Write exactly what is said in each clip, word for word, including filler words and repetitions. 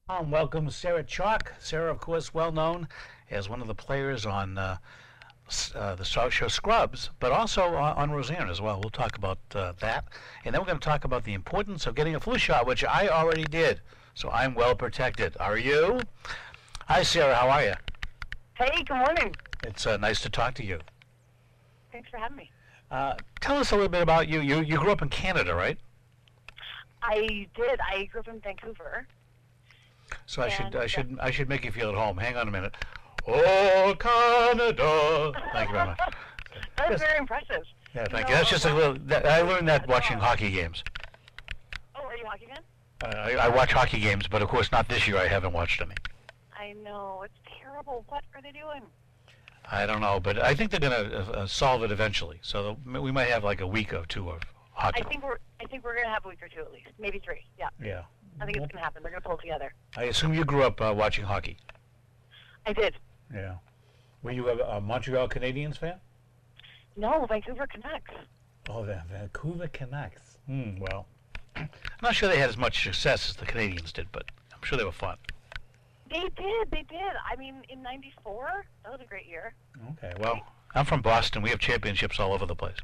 Um, welcome Sarah Chalk. Sarah, of course, well known as one of the players on uh, uh, the Star Show Scrubs, but also on, on Roseanne as well. We'll talk about uh, that. And then we're going to talk about the importance of getting a flu shot, which I already did. So I'm well protected. Are you? Hi, Sarah. How are you? Hey, good morning. It's uh, nice to talk to you. Thanks for having me. Uh, tell us a little bit about you. You you grew up in Canada, right? I did. I grew up in Vancouver. So I should And, I uh, should I should make you feel at home. Hang on a minute. Oh, Canada! Thank you very much. That's Yes. very impressive. Yeah, thank No, you. That's just a little. That, I learned that That's watching all. hockey games. Oh, are you a hockey fan? Uh, I, I watch hockey games, but of course not this year. I haven't watched any. I know. It's terrible. What are they doing? I don't know, but I think they're going to uh, uh, solve it eventually. So we might have like a week or two of hockey. I think we're I think we're gonna have a week or two at least, maybe three. Yeah, Yeah. I think it's gonna happen. They're gonna pull together. I assume you grew up uh, watching hockey. I did. Yeah. Were you a, a Montreal Canadiens fan? No, Vancouver Canucks. Oh, the Vancouver Canucks. Hmm. Well, I'm not sure they had as much success as the Canadians did, but I'm sure they were fun. They did. They did. I mean, in ninety-four, that was a great year. Okay. Well, I'm from Boston. We have championships all over the place.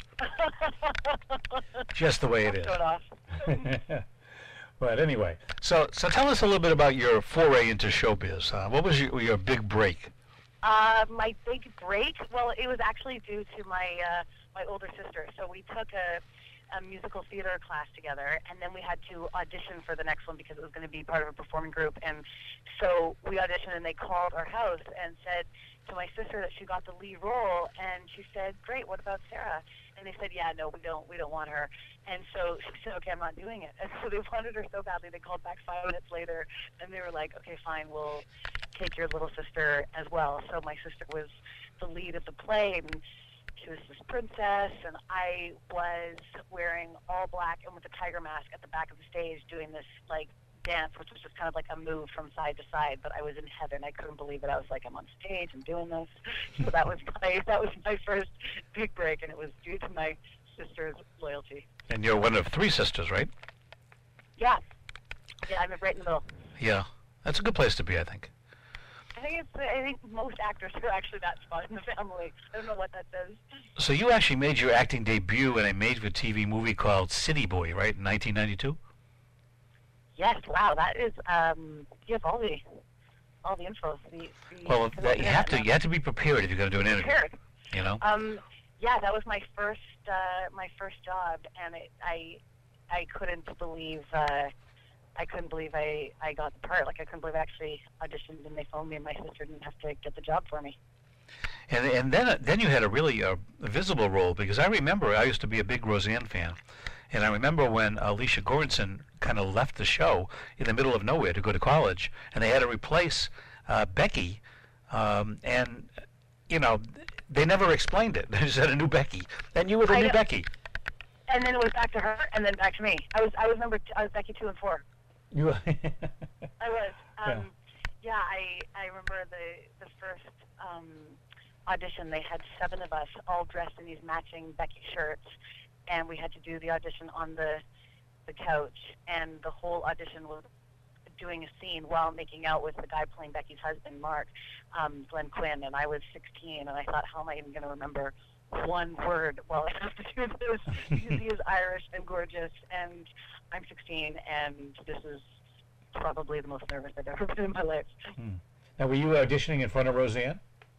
Just the way it is. Throw it off. But anyway, so so tell us a little bit about your foray into showbiz. Uh, what was your, your big break? Uh, my big break, well, it was actually due to my uh, my older sister. So we took a, a musical theater class together, and then we had to audition for the next one because it was going to be part of a performing group. And so we auditioned, and they called our house and said to my sister that she got the lead role, and she said, "Great, what about Sarah?" And they said, "Yeah, no, we don't, we don't want her." And so she said, "Okay, I'm not doing it." And so they wanted her so badly, they called back five minutes later, and they were like, "Okay, fine, we'll take your little sister as well." So my sister was the lead of the play, and she was this princess, and I was wearing all black and with a tiger mask at the back of the stage doing this, like, dance, which was just kind of like a move from side to side, but I was in heaven. I couldn't believe it. I was like, I'm on stage, I'm doing this. So that was my that was my first big break, and it was due to my sister's loyalty. And you're one of three sisters, right? Yeah. Yeah, I'm right in the middle. Yeah. That's a good place to be, I think. I think it's I think most actors are actually that spot in the family. I don't know what that says. So you actually made your acting debut in a made-for-T V movie called City Boy, right, in nineteen ninety-two? Yes, wow, that is um you have all the all the info. The, the, Well, the that, you have to now. you have to be prepared if you're going to do an interview. Prepared. You know. Um, yeah, that was my first uh, my first job, and it, I I couldn't believe uh, I couldn't believe I, I got the part. Like I couldn't believe I actually auditioned, and they phoned me, and my sister didn't have to get the job for me. And and then then you had a really uh, visible role, because I remember I used to be a big Roseanne fan, and I remember when Alicia Goranson kind of left the show in the middle of nowhere to go to college, and they had to replace uh, Becky, um, and you know they never explained it. They just had a new Becky, and you were the I new know. Becky. And then it was back to her, and then back to me. I was I was number t- I was Becky two and four. You were I was. Um, Yeah. yeah, I I remember the the first um, audition. They had seven of us all dressed in these matching Becky shirts, and we had to do the audition on the the couch. And the whole audition was doing a scene while making out with the guy playing Becky's husband, Mark, um, Glenn Quinn. And I was sixteen, and I thought, how am I even going to remember one word while I have to do this? Because he is Irish and gorgeous, and I'm sixteen, and this is probably the most nervous I've ever been in my life. Hmm. Now, were you auditioning in front of Roseanne?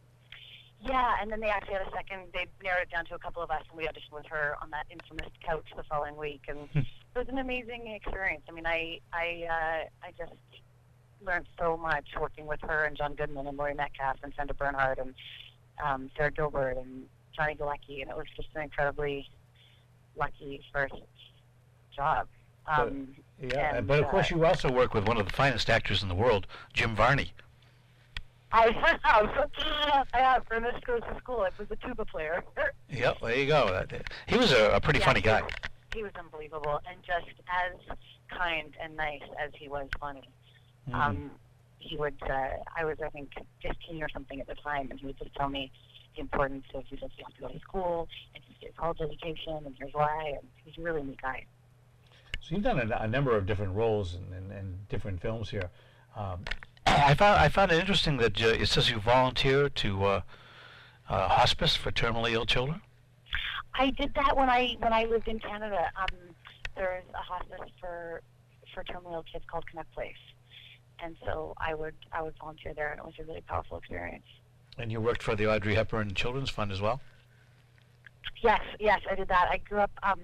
Yeah, and then they actually had a second, they narrowed it down to a couple of us, and we auditioned with her on that infamous couch the following week, and it was an amazing experience. I mean, I I uh, I just learned so much working with her and John Goodman and Laurie Metcalf and Sandra Bernhard and um, Sarah Gilbert and Johnny Galecki, and it was just an incredibly lucky first job. Um, Yeah, and, but of course uh, you also work with one of the finest actors in the world, Jim Varney. I have. I have. Ernest goes to school. I was a tuba player. Yep, there you go. That- He was a, a pretty Yeah, funny he guy. was- He was unbelievable, and just as kind and nice as he was funny. Mhm. Um, he would. Uh, I was, I think, fifteen or something at the time, and he would just tell me the importance of you just have to go to school and just get a college education, and here's why. And he's a really neat guy. So you've done a, a number of different roles in, in, in different films here. Um, I found I found it interesting that uh, it says you volunteer to uh, uh, hospice for terminally ill children. I did that when I when I lived in Canada. Um, there's a hospice for for terminally ill kids called Connect Place, and so I would I would volunteer there, and it was a really powerful experience. And you worked for the Audrey Hepburn Children's Fund as well? Yes, yes, I did that. I grew up um,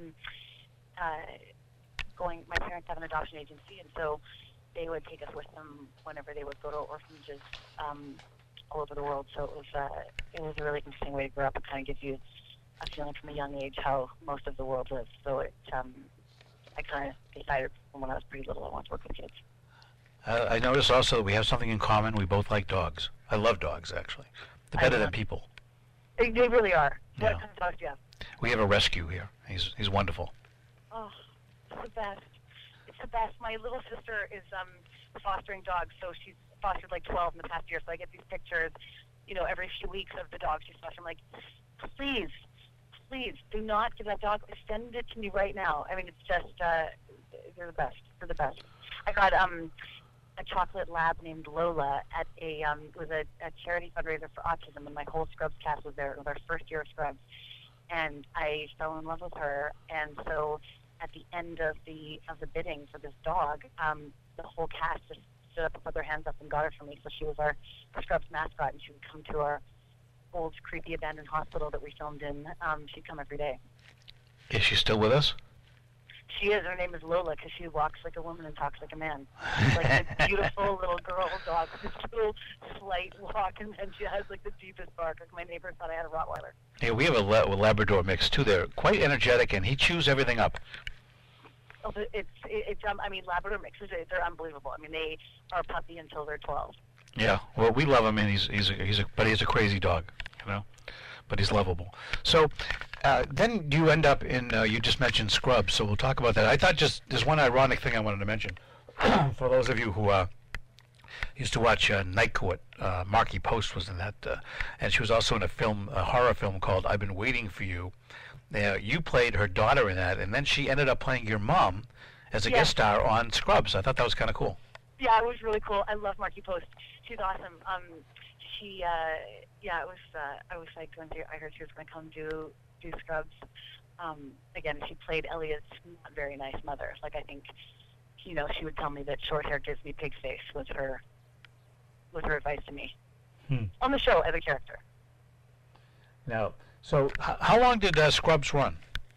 uh, going. My parents have an adoption agency, and so they would take us with them whenever they would go to orphanages um, all over the world. So it was uh, it was a really interesting way to grow up. It kind of gives you a feeling from a young age how most of the world lives. So it, um, I kind of decided from when I was pretty little I wanted to work with kids. Uh, I noticed also that we have something in common. We both like dogs. I love dogs, actually. They're better than people. They, they really are. What Yeah. kind of dogs do you have? We have a rescue here. He's he's wonderful. Oh, it's the best. It's the best. My little sister is um, fostering dogs, so she's fostered like twelve in the past year. So I get these pictures, you know, every few weeks of the dogs she's fostering. I'm like, please, please do not give that dog. Send it to me right now. I mean, it's just uh, they're the best. They're the best. I got um. a chocolate lab named Lola at a um, it was a, a charity fundraiser for autism, and my whole Scrubs cast was there. It was our first year of Scrubs, and I fell in love with her. And so, at the end of the of the bidding for this dog, um, the whole cast just stood up and put their hands up and got her for me. So she was our Scrubs mascot, and she would come to our old creepy abandoned hospital that we filmed in. Um, she'd come every day. Is she still with us? She is. Her name is Lola because she walks like a woman and talks like a man. She's like a beautiful little girl dog with this little slight walk, and then she has like the deepest bark. Like my neighbors thought I had a Rottweiler. Yeah, we have a, La- a Labrador mix too. They're quite energetic, and he chews everything up. Oh, but it's it's um. I mean, Labrador mixes. They're unbelievable. I mean, they are a puppy until they're twelve. Yeah. Well, we love him, and he's he's a, he's a but he's a crazy dog, you know. But he's lovable. So uh, then you end up in, uh, you just mentioned Scrubs, so we'll talk about that. I thought just, there's one ironic thing I wanted to mention. For those of you who uh, used to watch uh, Night Court, uh, Marky Post was in that, uh, and she was also in a film, a horror film called I've Been Waiting for You. Uh, you played her daughter in that, and then she ended up playing your mom as a Yeah. guest star on Scrubs. I thought that was kind of cool. Yeah, it was really cool. I love Marky Post. She's awesome. Um, she, uh, yeah, it was. Uh, I was psyched when she, I heard she was going to come do do Scrubs. Um, again, she played Elliot's not very nice mother. Like I think, you know, she would tell me that short hair gives me pig face was her was her advice to me Hmm. on the show as a character. Now, so h- how long did uh, Scrubs run?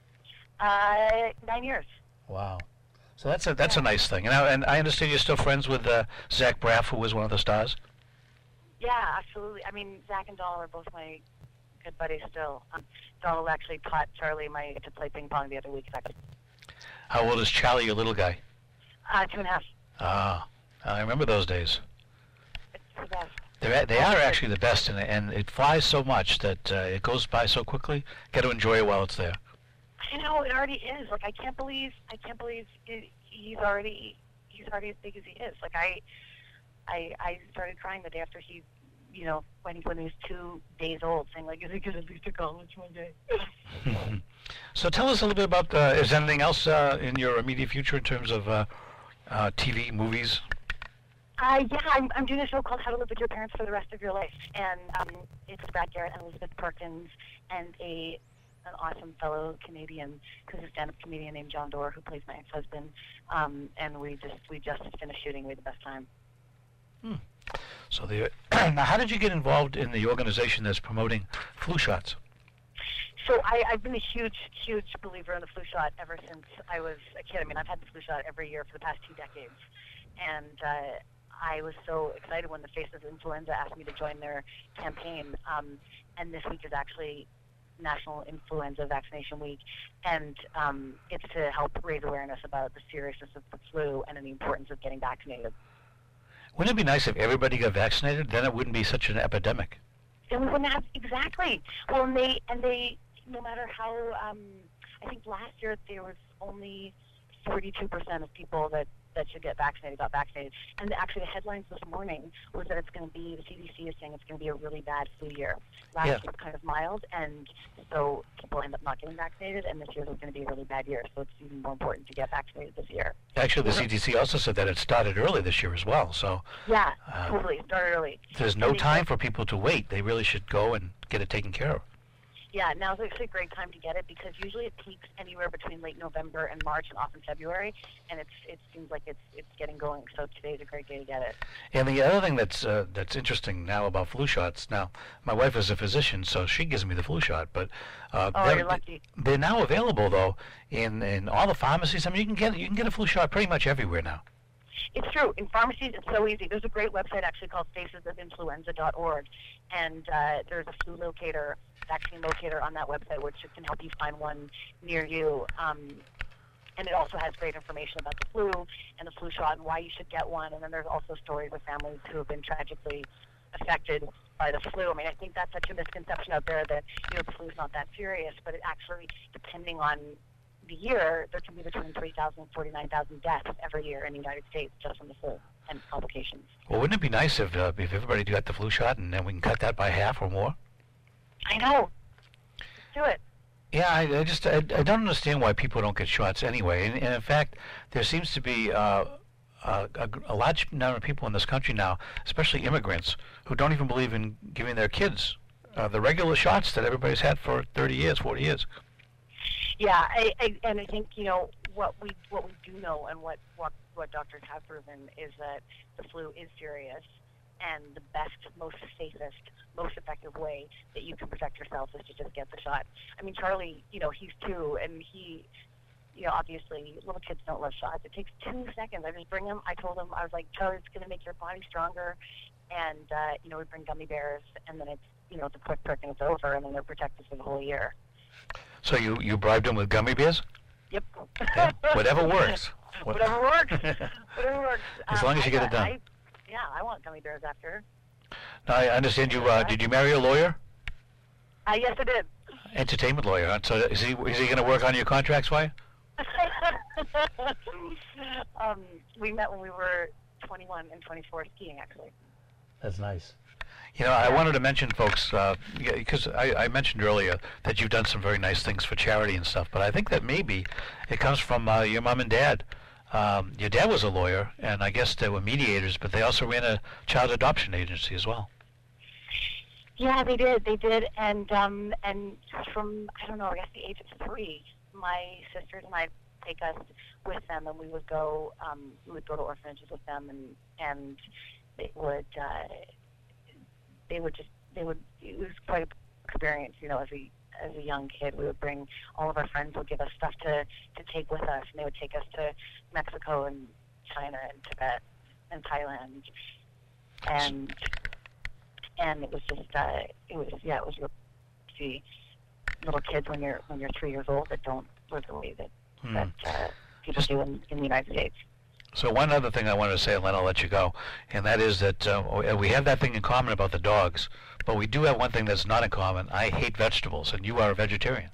Uh, nine years. Wow. So that's a that's a nice thing. And I, and I understand you're still friends with uh, Zach Braff, who was one of the stars. Yeah, absolutely. I mean, Zach and Donald are both my good buddies still. Um, Donald actually taught Charlie my to play ping pong the other week. Actually. How old is Charlie, your little guy? Uh, two and a half. Ah, I remember those days. It's the best. They're, they are actually the best, and, and it flies so much that uh, it goes by so quickly. Got to enjoy it while it's there. I know it already is. Like I can't believe I can't believe it, he's already he's already as big as he is. Like I I I started crying the day after he, you know, when he when he was two days old, saying like, "Is he gonna leave to college one day?" So tell us a little bit about. Uh, is anything else uh, in your immediate future in terms of uh, uh, T V, movies? Uh, yeah, I'm, I'm doing a show called How to Live with Your Parents for the Rest of Your Life, and um, it's Brad Garrett and Elizabeth Perkins and a an awesome fellow Canadian who's a stand-up comedian named John Doerr who plays my ex-husband, um, and we just we just finished shooting. We had the best time. Hmm. So the now, how did you get involved in the organization that's promoting flu shots? So I, I've been a huge, huge believer in the flu shot ever since I was a kid. I mean, I've had the flu shot every year for the past two decades, and uh, I was so excited when the Face of Influenza asked me to join their campaign. Um, and this week is actually National Influenza Vaccination Week, and um, it's to help raise awareness about the seriousness of the flu and the importance of getting vaccinated. Wouldn't it be nice if everybody got vaccinated? Then it wouldn't be such an epidemic. And we wouldn't have exactly. Well, and they and they, no matter how, um, I think last year there was only forty-two percent of people that that should get vaccinated got vaccinated. And actually, the headlines this morning was that it's going to be, the C D C is saying it's going to be a really bad flu year. Last Yeah. year was kind of mild, and so people end up not getting vaccinated, and this year is going to be a really bad year, so it's even more important to get vaccinated this year. Actually, the C D C also said that it started early this year as well, so Yeah, Uh, totally. Start early. there's no And they time said- for people to wait. They really should go and get it taken care of. Yeah, now's actually a great time to get it because usually it peaks anywhere between late November and March and often February, and it's it seems like it's it's getting going. So today's a great day to get it. And the other thing that's uh, that's interesting now about flu shots. Now, my wife is a physician, so she gives me the flu shot. But uh, Oh, they're, you're lucky. they're now available though in, in all the pharmacies. I mean, you can get you can get a flu shot pretty much everywhere now. It's true. In pharmacies, it's so easy. There's a great website actually called faces of influenza dot org, and uh, there's a flu locator, vaccine locator on that website, which can help you find one near you. Um, and it also has great information about the flu and the flu shot and why you should get one. And then there's also stories of families who have been tragically affected by the flu. I mean, I think that's such a misconception out there that, you know, the flu's not that serious, but it actually, depending on the year, there can be between three thousand and forty-nine thousand deaths every year in the United States just from the flu and complications. Well, wouldn't it be nice if uh, if everybody got the flu shot and then we can cut that by half or more? I know. Let's do it. Yeah, I, I just I, I don't understand why people don't get shots anyway. And, and in fact, there seems to be uh, a, a, a large number of people in this country now, especially immigrants, who don't even believe in giving their kids uh, the regular shots that everybody's had for thirty years, forty years. Yeah, I, I, and I think, you know, what we what we do know and what, what, what doctors have proven is that the flu is serious, and the best, most safest, most effective way that you can protect yourself is to just get the shot. I mean, Charlie, you know, he's two, and he, you know, obviously little kids don't love shots. It takes two seconds. I just bring him. I told him, I was like, Charlie, it's going to make your body stronger, and, uh, you know, we bring gummy bears, and then it's, you know, it's a quick prick and it's over, and then they're protected for the whole year. So you, you bribed them with gummy bears? Yep. Yeah, whatever works. What- Whatever works. Whatever works. As Um, long as you I get it got- done. I, yeah, I want gummy bears after. Now, I understand you. Uh, did you marry a lawyer? Uh, yes, I did. Entertainment lawyer. Huh? So is he is he going to work on your contracts for you? um, we met when we were twenty-one and twenty-four skiing, actually. That's nice. You know, I wanted to mention, folks, uh, because I, I mentioned earlier that you've done some very nice things for charity and stuff, but I think that maybe it comes from uh, your mom and dad. Um, your dad was a lawyer, and I guess they were mediators, but they also ran a child adoption agency as well. Yeah, they did. They did, and um, and from I don't know, I guess the age of three, my sisters and I take us with them, and we would go. Um, we would go to orphanages with them, and and they would. Uh, they would just. They would. It was quite an experience, you know, as a as a young kid. We would bring all of our friends. Would give us stuff to to take with us, and they would take us to Mexico and China and Tibet and Thailand, and. And it was just, uh, it was, yeah, it was real to see little kids when you're when you're three years old that don't live the way that, Hmm. that uh, people do in, in the United States. So one other thing I wanted to say, and then I'll let you go, and that is that uh, we have that thing in common about the dogs, but we do have one thing that's not in common. I hate vegetables, and you are a vegetarian.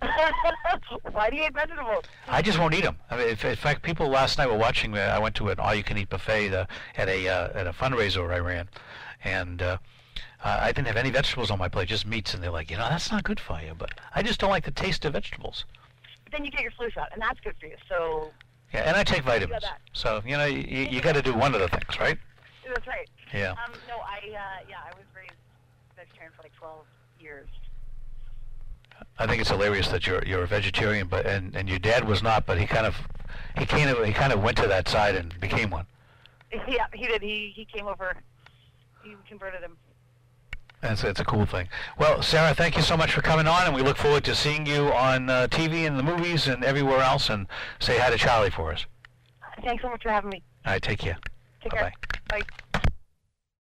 Why do you hate vegetables? I just won't eat them. I mean, if, in fact, people last night were watching me. I went to an all-you-can-eat buffet uh, at a uh, at a fundraiser I ran, and uh, uh, I didn't have any vegetables on my plate, just meats. And they're like, you know, that's not good for you. But I just don't like the taste of vegetables. But then you get your flu shot, and that's good for you. So Yeah, and I take vitamins. that. So you know, you, you got to do one of the things, right? that's right. Yeah. Um, no, I uh, yeah, I was raised vegetarian for like twelve years. I think it's hilarious that you're you're a vegetarian, but and, and your dad was not, but he kind of he kind of he kind of went to that side and became one. Yeah, he did. He he came over. He converted him. That's it's a cool thing. Well, Sarah, thank you so much for coming on, and we look forward to seeing you on uh, T V and the movies and everywhere else. And say hi to Charlie for us. Thanks so much for having me. All right, take care. Take Bye-bye. care. Bye.